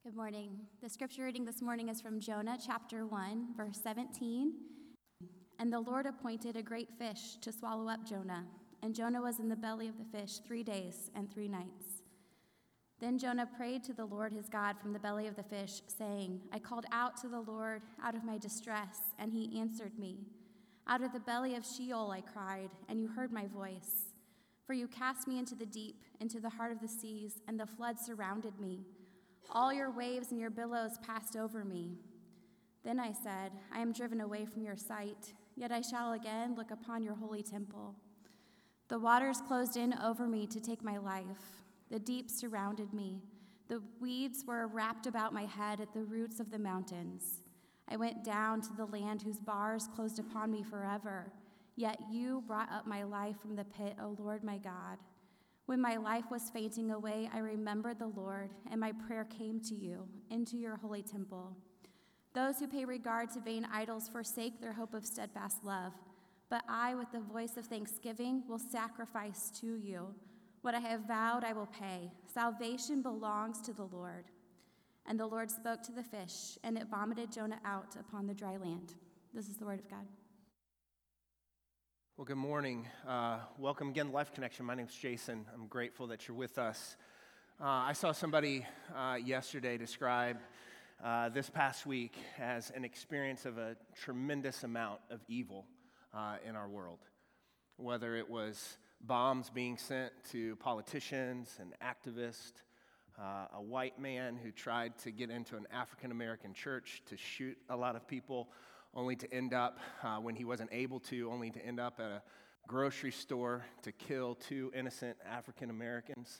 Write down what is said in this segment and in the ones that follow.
Good morning. The scripture reading this morning is from Jonah chapter 1, verse 17. And the Lord appointed a great fish to swallow up Jonah, and Jonah was in the belly of the fish 3 days and 3 nights. Then Jonah prayed to the Lord his God from the belly of the fish, saying, I called out to the Lord out of my distress, and he answered me. Out of the belly of Sheol I cried, and you heard my voice. For you cast me into the deep, into the heart of the seas, and the flood surrounded me. All your waves and your billows passed over me. Then I said, I am driven away from your sight, yet I shall again look upon your holy temple. The waters closed in over me to take my life. The deep surrounded me. The weeds were wrapped about my head at the roots of the mountains. I went down to the land whose bars closed upon me forever. Yet you brought up my life from the pit, O Lord my God. When my life was fainting away, I remembered the Lord, and my prayer came to you, into your holy temple. Those who pay regard to vain idols forsake their hope of steadfast love. But I, with the voice of thanksgiving, will sacrifice to you. What I have vowed I will pay. Salvation belongs to the Lord. And the Lord spoke to the fish, and it vomited Jonah out upon the dry land. This is the word of God. Well, good morning. Welcome again to Life Connection. My name's Jason. I'm grateful that you're with us. I saw somebody yesterday describe this past week as an experience of a tremendous amount of evil in our world. Whether it was bombs being sent to politicians and activists, a white man who tried to get into an African-American church to shoot a lot of people, only to end up, when he wasn't able to, only to end up at a grocery store to kill 2 innocent African Americans,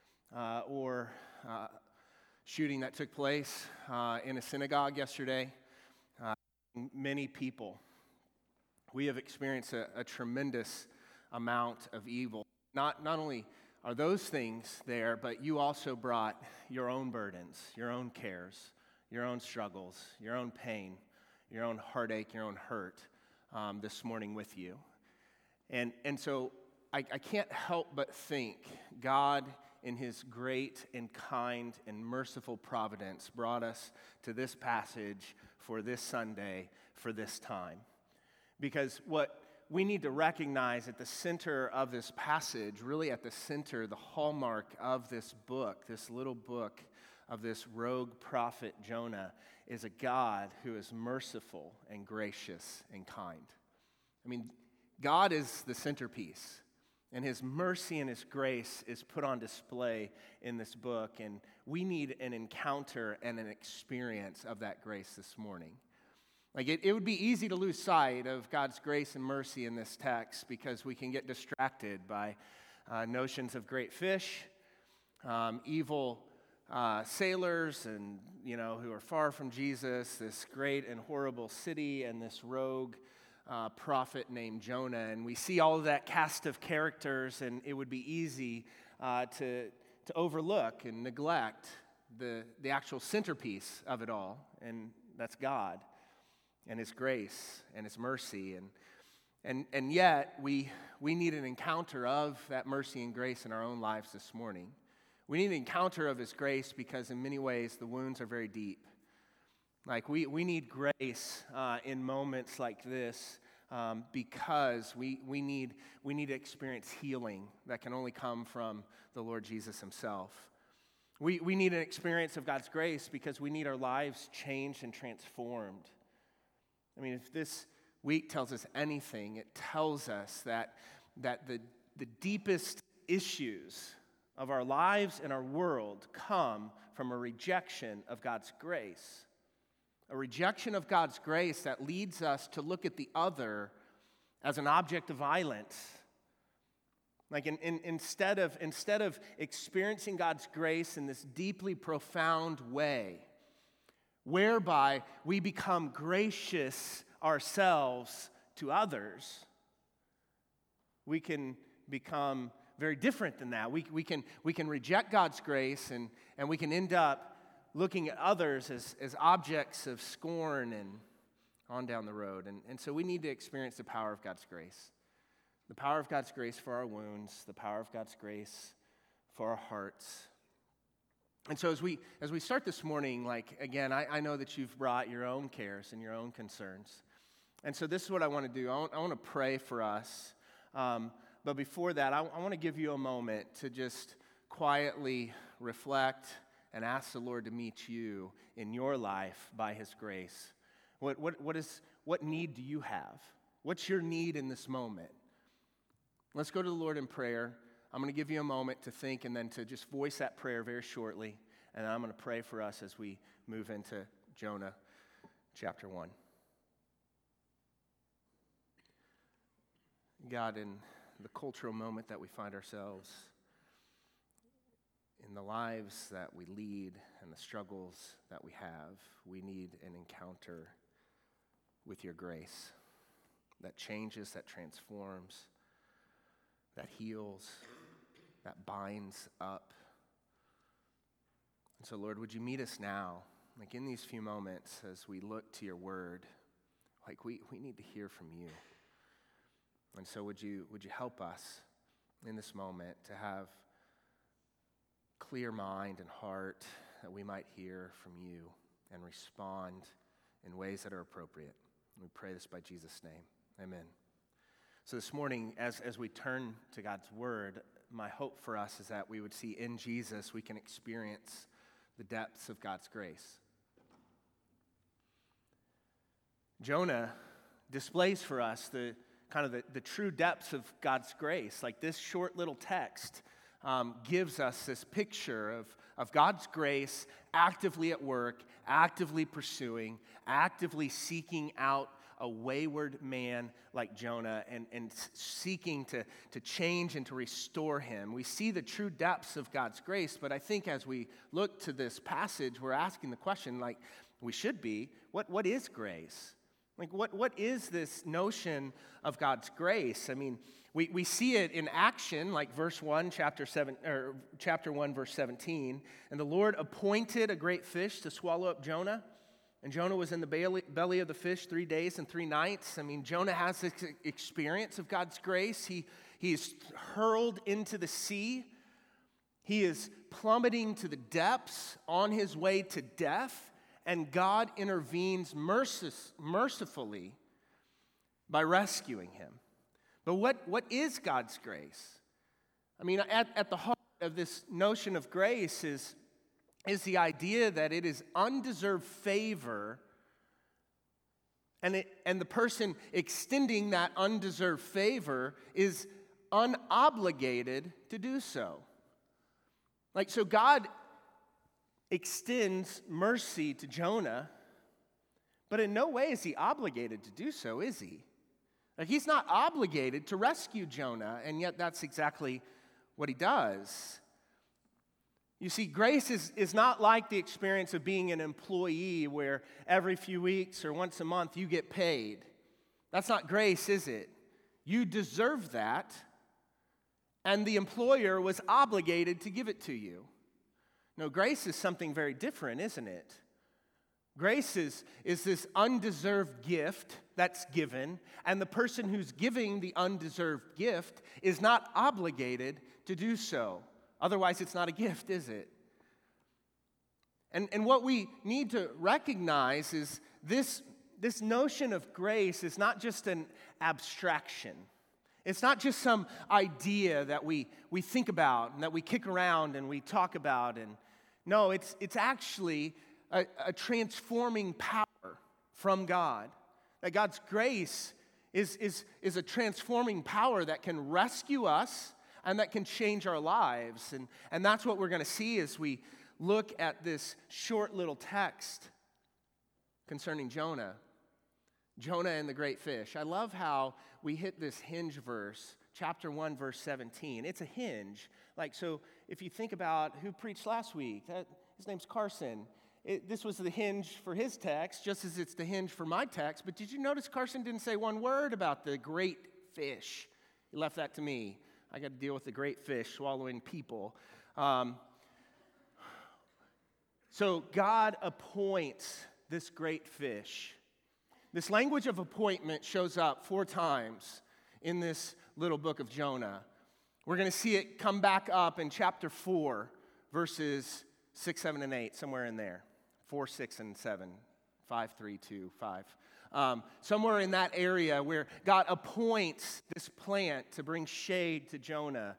or shooting that took place in a synagogue yesterday. Many people, we have experienced a tremendous amount of evil. Not only are those things there, but you also brought your own burdens, your own cares, your own struggles, your own pain, your own heartache, your own hurt this morning with you. And so I can't help but think God, in his great and kind and merciful providence, brought us to this passage for this Sunday, for this time. Because what we need to recognize at the center of this passage, really at the center, the hallmark of this book, this little book of this rogue prophet Jonah, is a God who is merciful and gracious and kind. I mean, God is the centerpiece, and his mercy and his grace is put on display in this book, and we need an encounter and an experience of that grace this morning. Like it would be easy to lose sight of God's grace and mercy in this text because we can get distracted by notions of great fish, evil sailors, and who are far from Jesus, this great and horrible city, and this rogue prophet named Jonah. And we see all of that cast of characters, and it would be easy to overlook and neglect the actual centerpiece of it all, and that's God and his grace and his mercy. And yet we need an encounter of that mercy and grace in our own lives this morning. We need an encounter of his grace because in many ways the wounds are very deep. Like we need grace in moments like this because we need to experience healing that can only come from the Lord Jesus himself. We need an experience of God's grace because we need our lives changed and transformed. I mean, if this week tells us anything, it tells us that the deepest issues of our lives and our world come from a rejection of God's grace. A rejection of God's grace that leads us to look at the other as an object of violence. Like instead of experiencing God's grace in this deeply profound way, whereby we become gracious ourselves to others, we can become very different than that. We can reject God's grace and we can end up looking at others as objects of scorn and on down the road. And so we need to experience the power of God's grace. The power of God's grace for our wounds, the power of God's grace for our hearts. And so as we start this morning, like, again, I know that you've brought your own cares and your own concerns. And so this is what I want to do. I want to pray for us. But before that, I want to give you a moment to just quietly reflect and ask the Lord to meet you in your life by His grace. What need do you have? What's your need in this moment? Let's go to the Lord in prayer. I'm going to give you a moment to think and then to just voice that prayer very shortly. And I'm going to pray for us as we move into Jonah chapter 1. God, in the cultural moment that we find ourselves, in the lives that we lead and the struggles that we have, we need an encounter with your grace that changes, that transforms, that heals, that binds up. And so, Lord, would you meet us now, like in these few moments as we look to your word, like we need to hear from you. And so would you help us in this moment to have clear mind and heart that we might hear from you and respond in ways that are appropriate. We pray this by Jesus' name. Amen. So this morning, as we turn to God's word, my hope for us is that we would see in Jesus we can experience the depths of God's grace. Jonah displays for us the true depths of God's grace. Like this short little text gives us this picture of God's grace actively at work, actively pursuing, actively seeking out a wayward man like Jonah and seeking to change and to restore him. We see the true depths of God's grace, but I think as we look to this passage, we're asking the question, like we should be, what is grace? Like what is this notion of God's grace? I mean, we see it in action, like verse 1, chapter 1, verse 17. And the Lord appointed a great fish to swallow up Jonah. And Jonah was in the belly of the fish 3 days and 3 nights. I mean, Jonah has this experience of God's grace. He is hurled into the sea. He is plummeting to the depths on his way to death. And God intervenes mercifully by rescuing him. But what is God's grace? I mean, at the heart of this notion of grace is the idea that it is undeserved favor, and the person extending that undeserved favor is unobligated to do so. Like, so God extends mercy to Jonah, but in no way is he obligated to do so, is he? Like, he's not obligated to rescue Jonah, and yet that's exactly what he does. You see, grace is not like the experience of being an employee where every few weeks or once a month you get paid. That's not grace, is it? You deserve that, and the employer was obligated to give it to you. No, grace is something very different, isn't it? Grace is this undeserved gift that's given, and the person who's giving the undeserved gift is not obligated to do so. Otherwise, it's not a gift, is it? And what we need to recognize is this notion of grace is not just an abstraction. It's not just some idea that we think about and that we kick around and we talk about. And no, it's actually a transforming power from God. That God's grace is a transforming power that can rescue us and that can change our lives. And that's what we're going to see as we look at this short little text concerning Jonah. Jonah and the great fish. I love how we hit this hinge verse, chapter 1, verse 17. It's a hinge. Like, so if you think about who preached last week, his name's Carson. This was the hinge for his text, just as it's the hinge for my text. But did you notice Carson didn't say one word about the great fish? He left that to me. I got to deal with the great fish swallowing people. So God appoints this great fish. This language of appointment shows up 4 times in this little book of Jonah. We're going to see it come back up in chapter 4, verses 6, 7, and 8, somewhere in there. 4, 6, and 7. 5, 3, 2, 5. Somewhere in that area where God appoints this plant to bring shade to Jonah.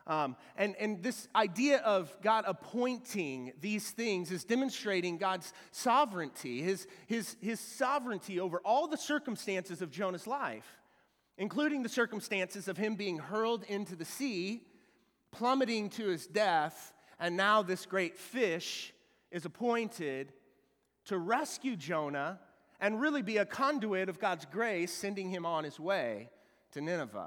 And this idea of God appointing these things is demonstrating God's sovereignty, his sovereignty over all the circumstances of Jonah's life, including the circumstances of him being hurled into the sea, plummeting to his death, and now this great fish is appointed to rescue Jonah and really be a conduit of God's grace, sending him on his way to Nineveh.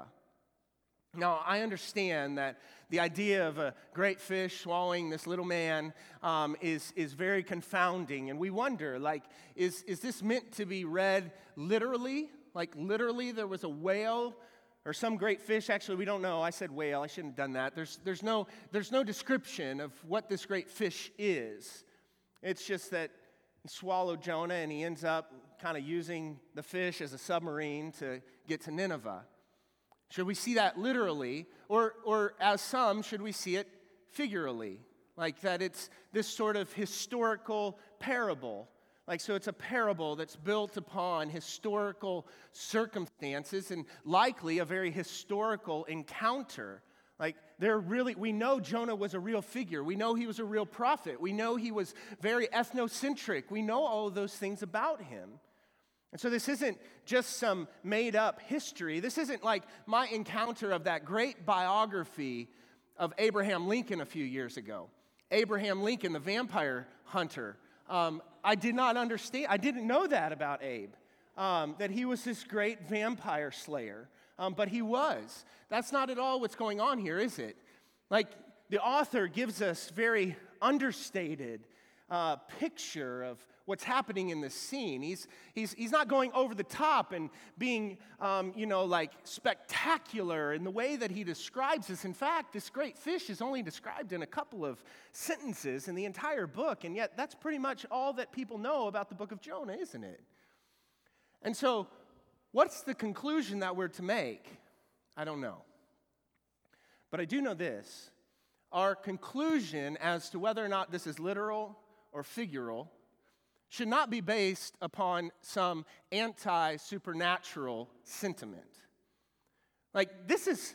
Now, I understand that the idea of a great fish swallowing this little man is very confounding, and we wonder, is this meant to be read literally? Like, literally there was a whale or some great fish? Actually, we don't know. I said whale. I shouldn't have done that. There's no description of what this great fish is. It's just that he swallowed Jonah, and he ends up kind of using the fish as a submarine to get to Nineveh. Should we see that literally, or as some, should we see it figuratively? Like that it's this sort of historical parable. Like, so it's a parable that's built upon historical circumstances and likely a very historical encounter. Like, we know Jonah was a real figure. We know he was a real prophet. We know he was very ethnocentric. We know all of those things about him. And so this isn't just some made-up history. This isn't like my encounter of that great biography of Abraham Lincoln a few years ago. Abraham Lincoln, the vampire hunter. I did not understand. I didn't know that about Abe, that he was this great vampire slayer. But he was. That's not at all what's going on here, is it? Like, the author gives us very understated picture of what's happening in this scene. He's not going over the top and being, spectacular in the way that he describes this. In fact, this great fish is only described in a couple of sentences in the entire book, and yet that's pretty much all that people know about the book of Jonah, isn't it? And so, what's the conclusion that we're to make? I don't know. But I do know this. Our conclusion as to whether or not this is literal or figural should not be based upon some anti-supernatural sentiment. Like, this is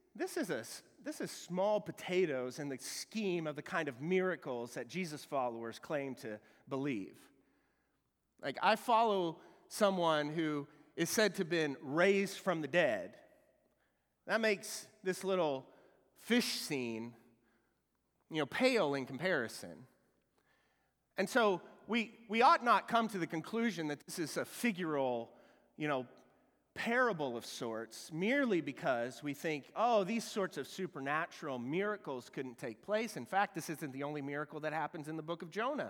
small potatoes in the scheme of the kind of miracles that Jesus followers claim to believe. Like, I follow someone who is said to have been raised from the dead. That makes this little fish scene, pale in comparison. And so we ought not come to the conclusion that this is a figural, parable of sorts, merely because we think, these sorts of supernatural miracles couldn't take place. In fact, this isn't the only miracle that happens in the book of Jonah.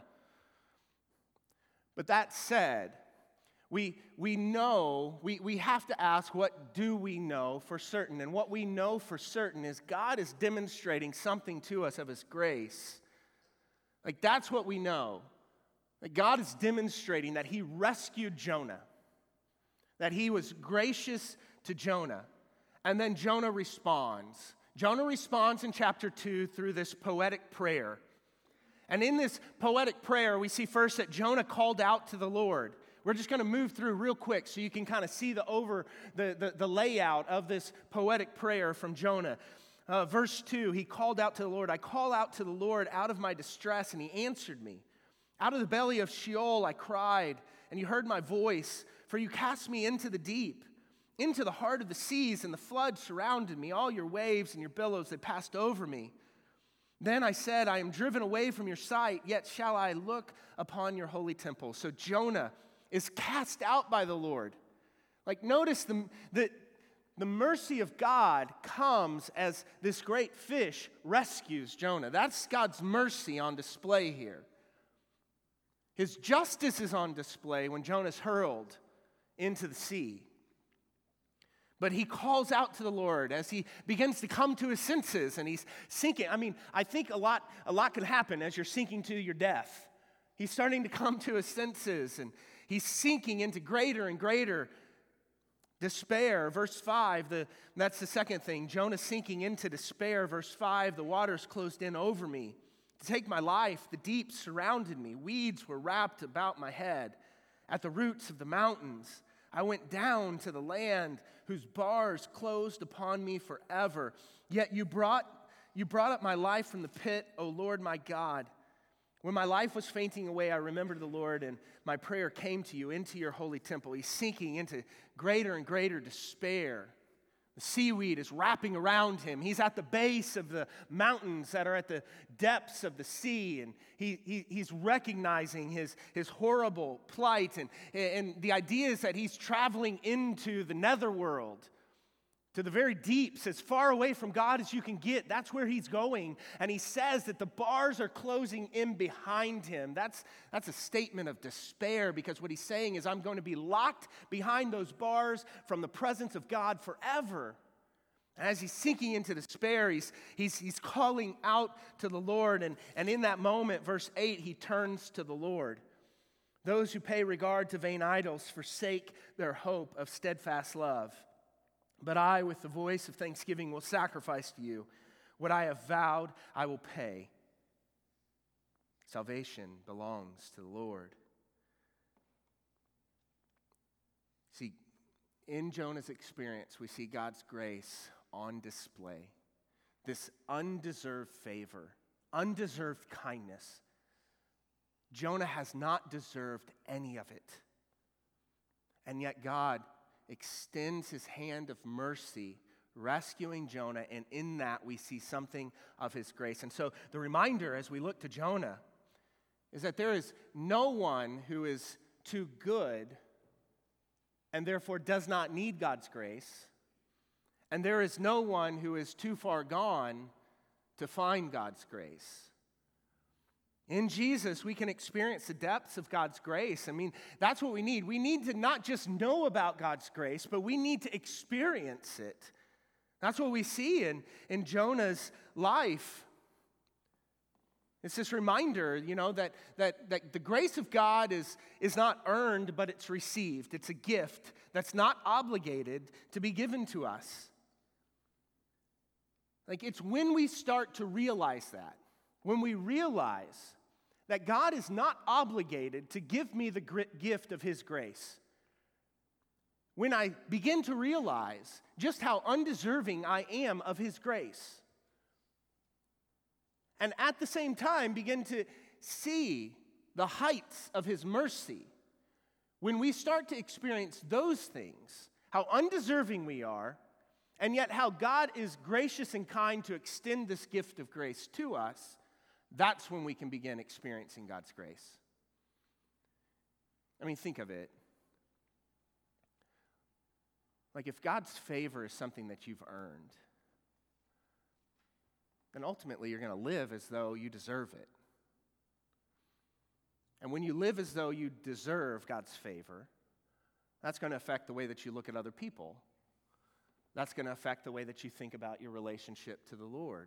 But that said, we know, we have to ask, what do we know for certain? And what we know for certain is God is demonstrating something to us of his grace. Like, that's what we know. That God is demonstrating that he rescued Jonah, that he was gracious to Jonah. And then Jonah responds. Jonah responds in chapter 2 through this poetic prayer. And in this poetic prayer, we see first that Jonah called out to the Lord. We're just going to move through real quick so you can kind of see the layout of this poetic prayer from Jonah. Verse 2, he called out to the Lord. I call out to the Lord out of my distress, and he answered me. Out of the belly of Sheol I cried, and you heard my voice, for you cast me into the deep, into the heart of the seas, and the flood surrounded me. All your waves and your billows, they passed over me. Then I said, I am driven away from your sight, yet shall I look upon your holy temple. So Jonah is cast out by the Lord. Like, notice the mercy of God comes as this great fish rescues Jonah. That's God's mercy on display here. His justice is on display when Jonah's hurled into the sea. But he calls out to the Lord as he begins to come to his senses, and he's sinking. I mean, I think a lot can happen as you're sinking to your death. He's starting to come to his senses, and he's sinking into greater and greater despair. Verse 5, that's the second thing. Jonah sinking into despair. Verse 5, the waters closed in over me. To take my life, the deep surrounded me. Weeds were wrapped about my head. At the roots of the mountains, I went down to the land whose bars closed upon me forever. Yet you brought up my life from the pit, O Lord my God. When my life was fainting away, I remembered the Lord, and my prayer came to you into your holy temple. He's sinking into greater and greater despair. The seaweed is wrapping around him. He's at the base of the mountains that are at the depths of the sea, and he's recognizing his horrible plight. And the idea is that he's traveling into the netherworld, to the very deeps, as far away from God as you can get. That's where he's going. And he says that the bars are closing in behind him. That's a statement of despair, because what he's saying is, I'm going to be locked behind those bars from the presence of God forever. And as he's sinking into despair, he's calling out to the Lord. And in that moment, verse 8, he turns to the Lord. Those who pay regard to vain idols forsake their hope of steadfast love. But I, with the voice of thanksgiving, will sacrifice to you. What I have vowed, I will pay. Salvation belongs to the Lord. See, in Jonah's experience, we see God's grace on display. This undeserved favor, undeserved kindness. Jonah has not deserved any of it. And yet God extends his hand of mercy, rescuing Jonah, and in that we see something of his grace. And so the reminder as we look to Jonah is that there is no one who is too good and therefore does not need God's grace, and there is no one who is too far gone to find God's grace. In Jesus, we can experience the depths of God's grace. I mean, that's what we need. We need to not just know about God's grace, but we need to experience it. That's what we see in Jonah's life. It's this reminder, that the grace of God is not earned, but it's received. It's a gift that's not obligated to be given to us. It's when we start to realize that. When we realize that God is not obligated to give me the gift of his grace. When I begin to realize just how undeserving I am of his grace. And at the same time begin to see the heights of his mercy. When we start to experience those things, how undeserving we are, and yet how God is gracious and kind to extend this gift of grace to us, that's when we can begin experiencing God's grace. I mean, think of it. If God's favor is something that you've earned, then ultimately you're going to live as though you deserve it. And when you live as though you deserve God's favor, that's going to affect the way that you look at other people. That's going to affect the way that you think about your relationship to the Lord.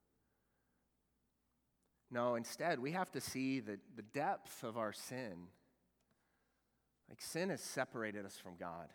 No, instead, we have to see the depth of our sin. Sin has separated us from God.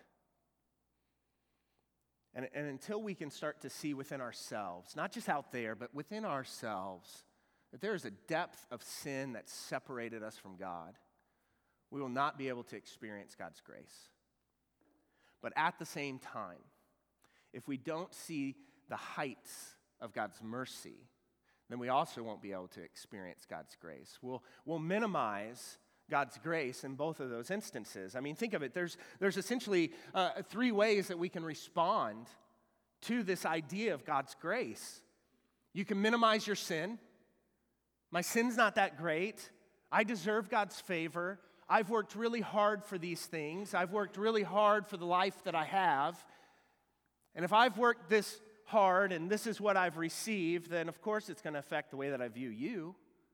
And until we can start to see within ourselves, not just out there, but within ourselves, that there is a depth of sin that separated us from God, we will not be able to experience God's grace. But at the same time, if we don't see the heights of God's mercy, then we also won't be able to experience God's grace. We'll minimize God's grace in both of those instances. I mean, think of it. There's essentially 3 ways that we can respond to this idea of God's grace. You can minimize your sin. My sin's not that great. I deserve God's favor. I've worked really hard for these things. I've worked really hard for the life that I have. And if I've worked this hard and this is what I've received, then of course it's going to affect the way that I view you.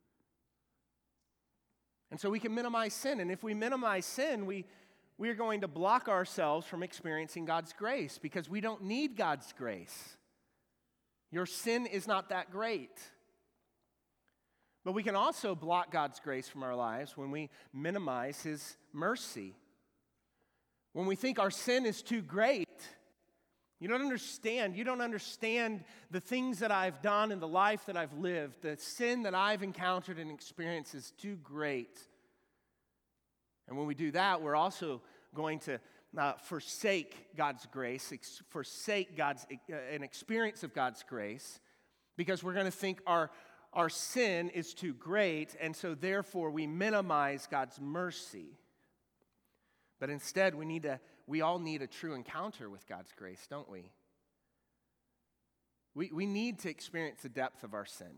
And so we can minimize sin. And if we minimize sin, we are going to block ourselves from experiencing God's grace because we don't need God's grace. Your sin is not that great. But we can also block God's grace from our lives when we minimize his mercy. When we think our sin is too great, You don't understand. You don't understand the things that I've done and the life that I've lived. The sin that I've encountered and experienced is too great. And when we do that, we're also going to forsake God's grace, forsake an experience of God's grace, because we're going to think our sin is too great, and so therefore we minimize God's mercy. But instead, we all need a true encounter with God's grace, don't we? We need to experience the depth of our sin.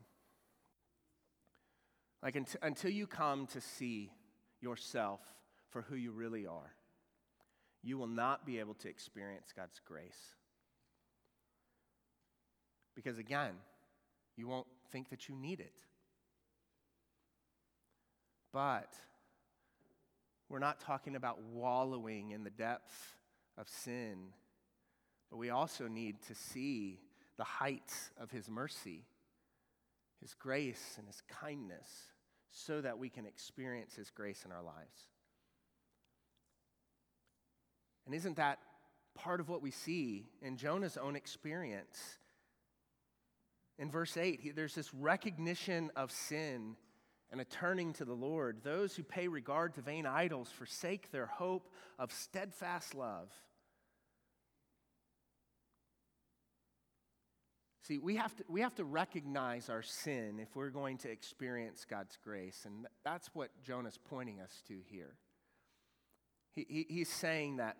Like until you come to see yourself for who you really are, you will not be able to experience God's grace. Because again, you won't think that you need it. But we're not talking about wallowing in the depth of sin, but we also need to see the heights of His mercy, His grace, and His kindness, so that we can experience His grace in our lives. And isn't that part of what we see in Jonah's own experience? In verse 8, there's this recognition of sin and a turning to the Lord. Those who pay regard to vain idols forsake their hope of steadfast love. See, we have to recognize our sin if we're going to experience God's grace, and that's what Jonah's pointing us to here. He's saying that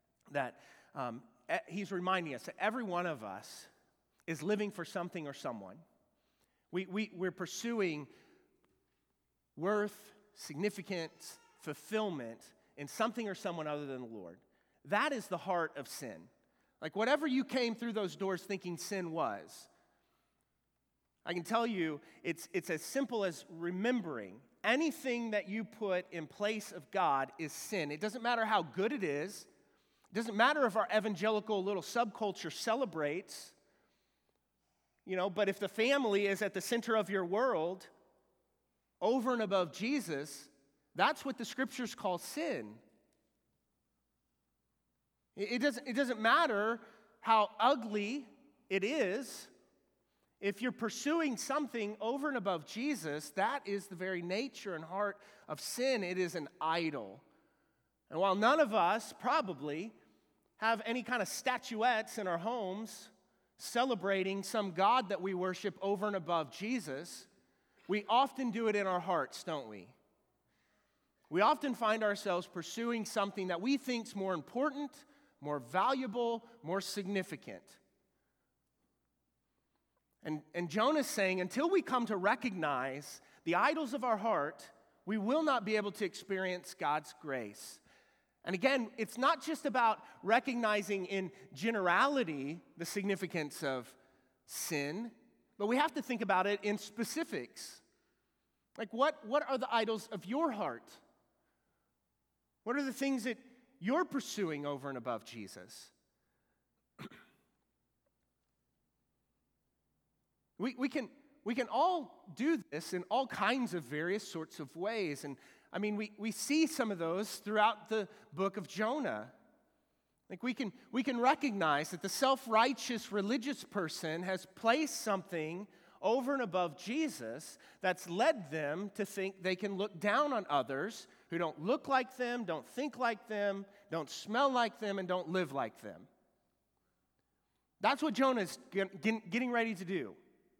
he's reminding us that every one of us is living for something or someone. We're pursuing worth, significance, fulfillment in something or someone other than the Lord. That is the heart of sin. Like whatever you came through those doors thinking sin was, I can tell you it's as simple as remembering anything that you put in place of God is sin. It doesn't matter how good it is. It doesn't matter if our evangelical little subculture celebrates, but if the family is at the center of your world, over and above Jesus, that's what the scriptures call sin. It doesn't matter how ugly it is. If you're pursuing something over and above Jesus, that is the very nature and heart of sin. It is an idol. And while none of us probably have any kind of statuettes in our homes celebrating some God that we worship over and above Jesus, we often do it in our hearts, don't we? We often find ourselves pursuing something that we think is more important, more valuable, more significant. And Jonah's saying, until we come to recognize the idols of our heart, we will not be able to experience God's grace. And again, it's not just about recognizing in generality the significance of sin, but we have to think about it in specifics. Like what are the idols of your heart? What are the things that you're pursuing over and above Jesus? We can all do this in all kinds of various sorts of ways. And I mean, we see some of those throughout the book of Jonah. Like we can recognize that the self-righteous religious person has placed something over and above Jesus that's led them to think they can look down on others who don't look like them, don't think like them, don't smell like them, and don't live like them. That's what Jonah's getting ready to do.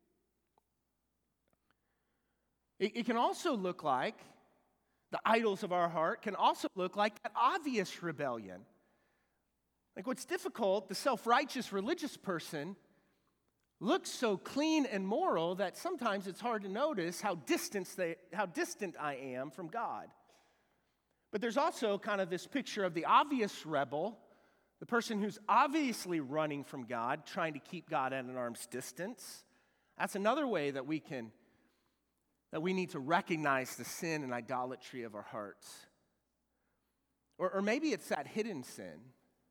It can also look like, the idols of our heart can also look like that obvious rebellion. Like what's difficult, the self-righteous religious person looks so clean and moral that sometimes it's hard to notice how distant I am from God. But there's also kind of this picture of the obvious rebel, the person who's obviously running from God, trying to keep God at an arm's distance. That's another way that we need to recognize the sin and idolatry of our hearts. Or maybe it's that hidden sin.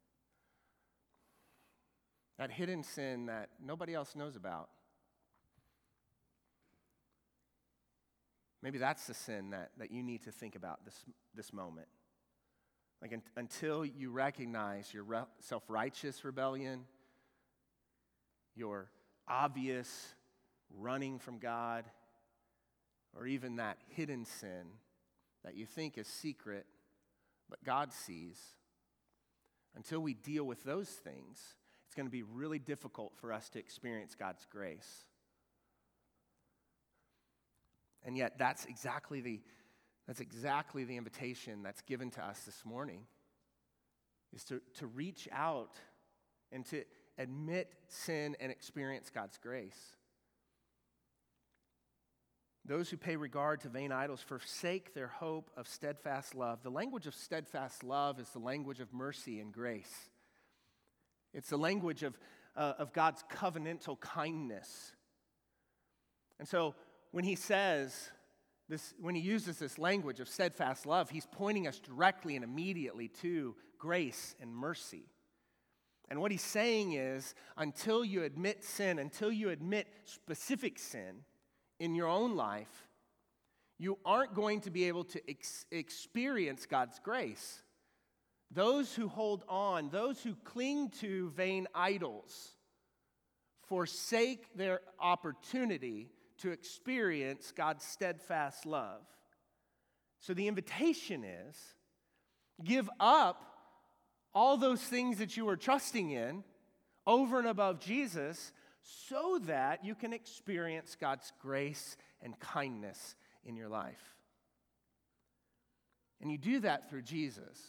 That hidden sin that nobody else knows about. Maybe that's the sin that you need to think about this moment. Like until you recognize your self-righteous rebellion, your obvious running from God, or even that hidden sin that you think is secret, but God sees, until we deal with those things, it's going to be really difficult for us to experience God's grace. And yet, that's exactly the invitation that's given to us this morning, is to reach out and to admit sin and experience God's grace. Those who pay regard to vain idols forsake their hope of steadfast love. The language of steadfast love is the language of mercy and grace. It's the language of God's covenantal kindness. And so when he says this, when he uses this language of steadfast love, he's pointing us directly and immediately to grace and mercy. And what he's saying is, until you admit sin, until you admit specific sin in your own life, you aren't going to be able to experience God's grace. Those who hold on, those who cling to vain idols, forsake their opportunity to experience God's steadfast love. So the invitation is, give up all those things that you are trusting in over and above Jesus, so that you can experience God's grace and kindness in your life. And you do that through Jesus.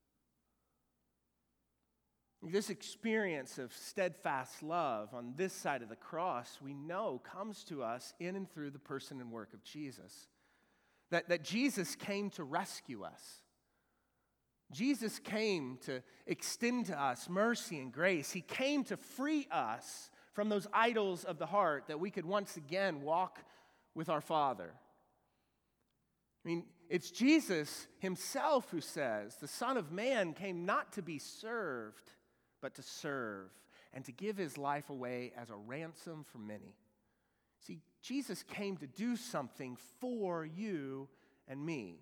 This experience of steadfast love on this side of the cross, we know comes to us in and through the person and work of Jesus. That Jesus came to rescue us. Jesus came to extend to us mercy and grace. He came to free us from those idols of the heart, that we could once again walk with our Father. I mean, it's Jesus himself who says, the Son of Man came not to be served, but to serve, and to give his life away as a ransom for many. See, Jesus came to do something for you and me.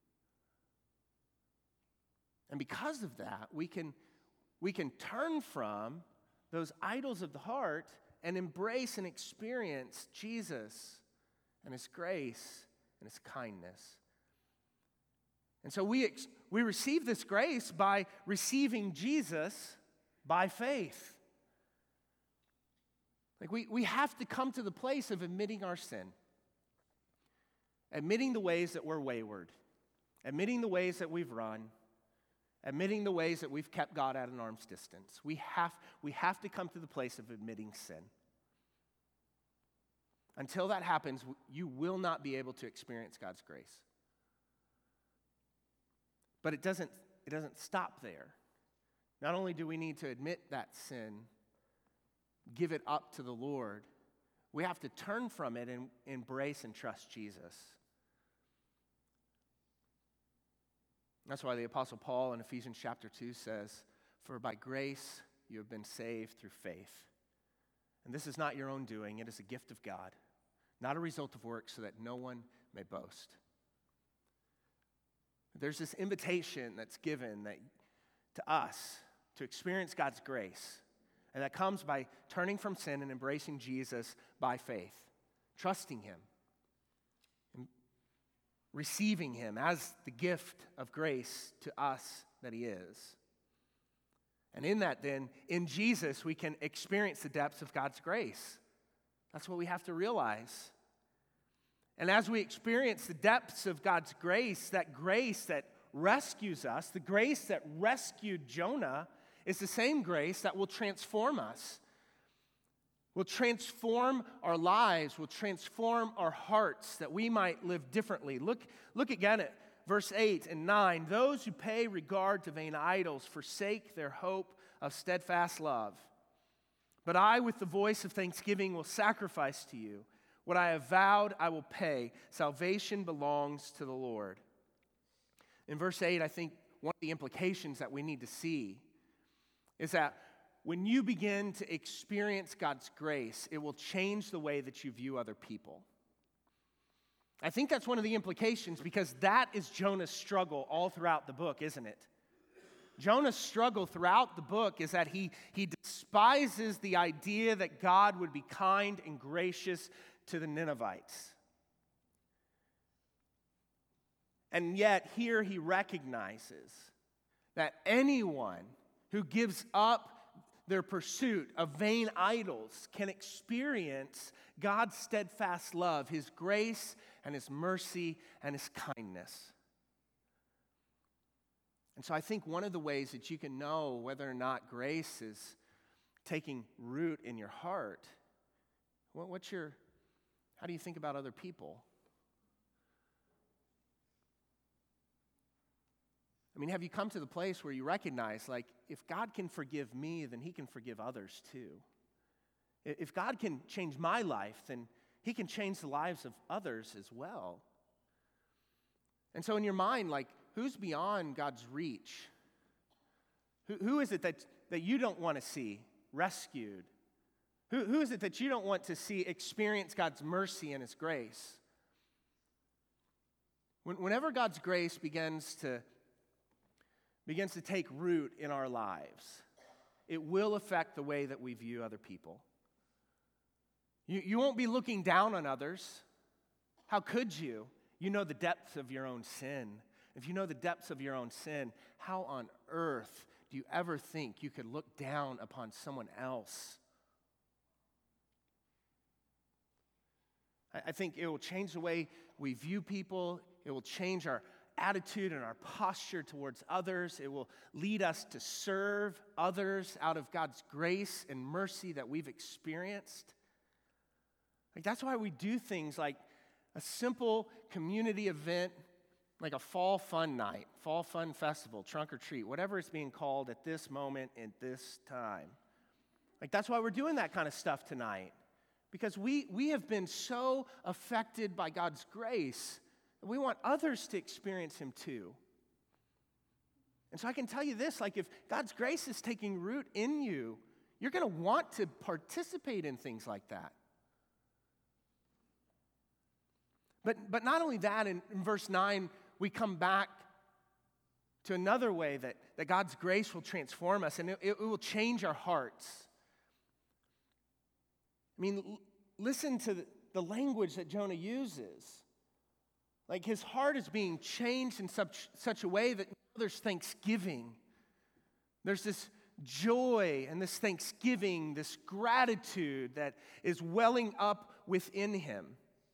And because of that, we can turn from those idols of the heart and embrace and experience Jesus and his grace and his kindness. And so we receive this grace by receiving Jesus by faith. Like we have to come to the place of admitting our sin, admitting the ways that we're wayward, admitting the ways that we've run, admitting the ways that we've kept God at an arm's distance. We have to come to the place of admitting sin. Until that happens, you will not be able to experience God's grace. But it doesn't stop there. Not only do we need to admit that sin, give it up to the Lord, we have to turn from it and embrace and trust Jesus. That's why the Apostle Paul in Ephesians chapter 2 says, "For by grace you have been saved through faith. And this is not your own doing, it is a gift of God, not a result of works, so that no one may boast." There's this invitation that's given to us to experience God's grace, and that comes by turning from sin and embracing Jesus by faith, trusting him, and receiving him as the gift of grace to us that he is. And in that then, in Jesus, we can experience the depths of God's grace. That's what we have to realize. And as we experience the depths of God's grace that rescues us, the grace that rescued Jonah, is the same grace that will transform us, will transform our lives, will transform our hearts, that we might live differently. Look again at verse 8 and 9. "Those who pay regard to vain idols forsake their hope of steadfast love. But I, with the voice of thanksgiving, will sacrifice to you. What I have vowed, I will pay. Salvation belongs to the Lord." In verse 8, I think one of the implications that we need to see is that when you begin to experience God's grace, it will change the way that you view other people. I think that's one of the implications, because that is Jonah's struggle all throughout the book, isn't it? Jonah's struggle throughout the book is that he despises the idea that God would be kind and gracious to the Ninevites. And yet here he recognizes that anyone who gives up their pursuit of vain idols can experience God's steadfast love, His grace and His mercy and His kindness. And so I think one of the ways that you can know whether or not grace is taking root in your heart, how do you think about other people? I mean, have you come to the place where you recognize, like, if God can forgive me, then He can forgive others too? If God can change my life, then He can change the lives of others as well. And so in your mind, like, who's beyond God's reach? Who is it that you don't want to see rescued? Who is it that you don't want to see experience God's mercy and His grace? Whenever God's grace begins to take root in our lives, it will affect the way that we view other people. You won't be looking down on others. How could you? You know the depths of your own sin. If you know the depths of your own sin, how on earth do you ever think you could look down upon someone else? I think it will change the way we view people. It will change our attitude and our posture towards others. It will lead us to serve others out of God's grace and mercy that we've experienced. Like, that's why we do things like a simple community event, like a fall fun night, fall fun festival, trunk or treat, whatever it's being called at this moment in this time. Like, that's why we're doing that kind of stuff tonight. Because we have been so affected by God's grace. We want others to experience Him too. And so I can tell you this, like, if God's grace is taking root in you, you're going to want to participate in things like that. But not only that, in verse 9, we come back to another way that God's grace will transform us, and it will change our hearts. I mean, listen to the language that Jonah uses. Like, his heart is being changed in such a way that there's thanksgiving. There's this joy and this thanksgiving, this gratitude that is welling up within him.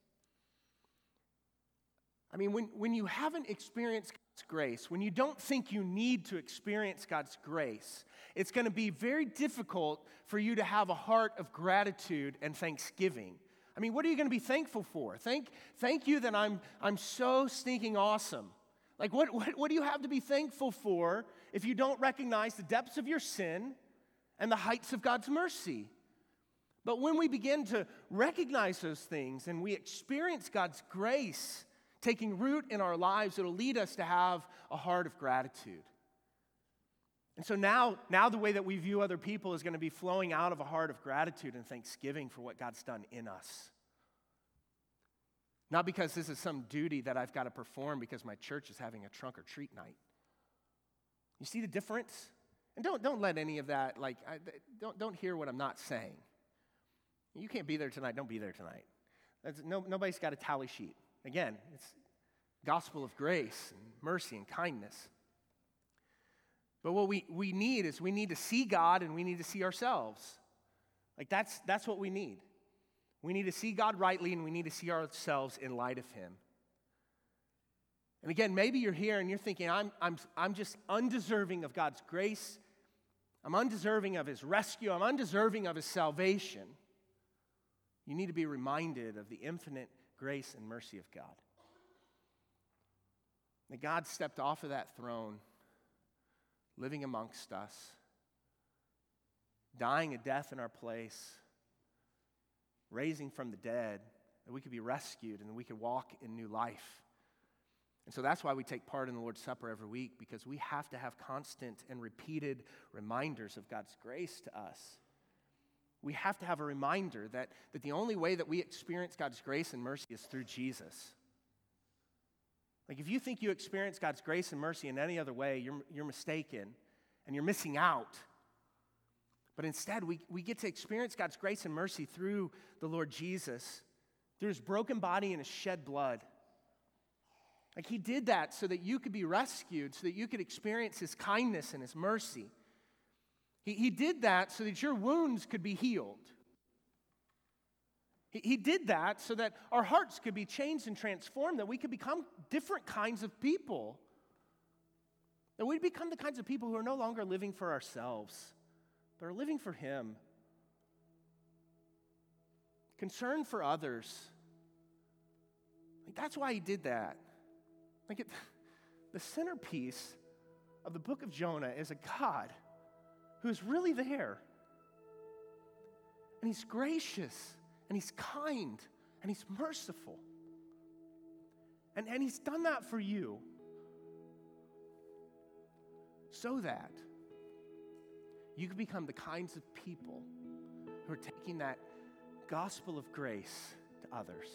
I mean, when you haven't experienced God's grace, when you don't think you need to experience God's grace, it's going to be very difficult for you to have a heart of gratitude and thanksgiving. I mean, what are you going to be thankful for? Thank you that I'm so stinking awesome. Like, what do you have to be thankful for if you don't recognize the depths of your sin and the heights of God's mercy? But when we begin to recognize those things and we experience God's grace taking root in our lives, it'll lead us to have a heart of gratitude. And so now the way that we view other people is going to be flowing out of a heart of gratitude and thanksgiving for what God's done in us. Not because this is some duty that I've got to perform because my church is having a trunk or treat night. You see the difference? And don't let any of that, like, don't hear what I'm not saying. You can't be there tonight, don't be there tonight. Nobody's got a tally sheet. Again, it's gospel of grace and mercy and kindness. But what we need is we need to see God and we need to see ourselves. Like, that's what we need. We need to see God rightly and we need to see ourselves in light of Him. And again, maybe you're here and you're thinking, I'm just undeserving of God's grace. I'm undeserving of His rescue. I'm undeserving of His salvation. You need to be reminded of the infinite grace and mercy of God. That God stepped off of that throne, living amongst us, dying a death in our place, raising from the dead, that we could be rescued and that we could walk in new life. And so that's why we take part in the Lord's Supper every week, because we have to have constant and repeated reminders of God's grace to us. We have to have a reminder that the only way that we experience God's grace and mercy is through Jesus. Like, if you think you experience God's grace and mercy in any other way, you're mistaken. and you're missing out. But instead, we get to experience God's grace and mercy through the Lord Jesus, through his broken body and his shed blood. Like he did that so that you could be rescued, so that you could experience his kindness and his mercy. He did that so that your wounds could be healed. He did that so that our hearts could be changed and transformed, that we could become different kinds of people. That we'd become the kinds of people who are no longer living for ourselves, but are living for him. Concerned for others. Like that's why he did that. The centerpiece of the book of Jonah is a God who is really there. And he's gracious, and he's kind, and he's merciful. And he's done that for you so that you can become the kinds of people who are taking that gospel of grace to others.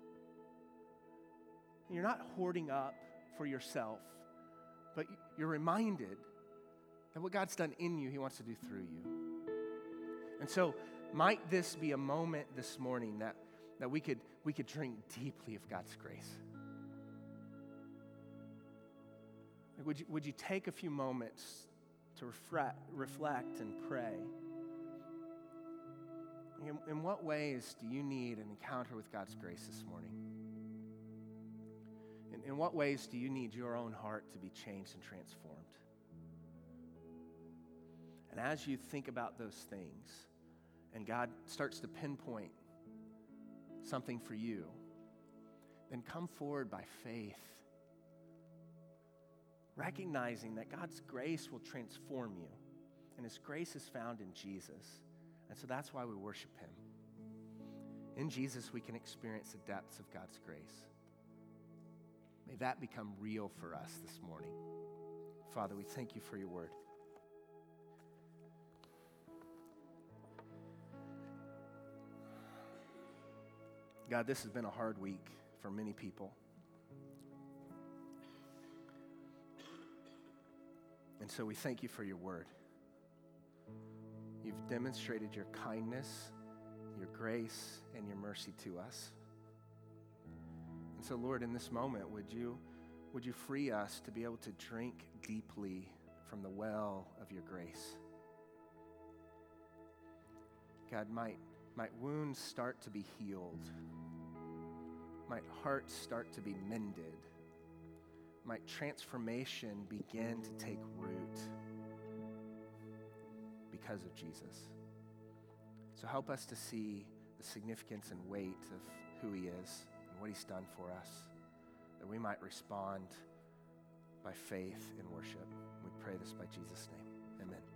And you're not hoarding up for yourself, but you're reminded that what God's done in you, he wants to do through you. And so might this be a moment this morning that we could drink deeply of God's grace. Would you take a few moments to reflect and pray? In what ways do you need an encounter with God's grace this morning? In what ways do you need your own heart to be changed and transformed? And as you think about those things, and God starts to pinpoint something for you, then come forward by faith, recognizing that God's grace will transform you, and his grace is found in Jesus. And so that's why we worship him. In Jesus, we can experience the depths of God's grace. May that become real for us this morning. Father, we thank you for your word. God, this has been a hard week for many people. And so we thank you for your word. You've demonstrated your kindness, your grace, and your mercy to us. And so, Lord, in this moment, would you free us to be able to drink deeply from the well of your grace? God, might wounds start to be healed. Might hearts start to be mended. Might transformation begin to take root because of Jesus. So help us to see the significance and weight of who he is and what he's done for us, that we might respond by faith and worship. We pray this by Jesus' name. Amen.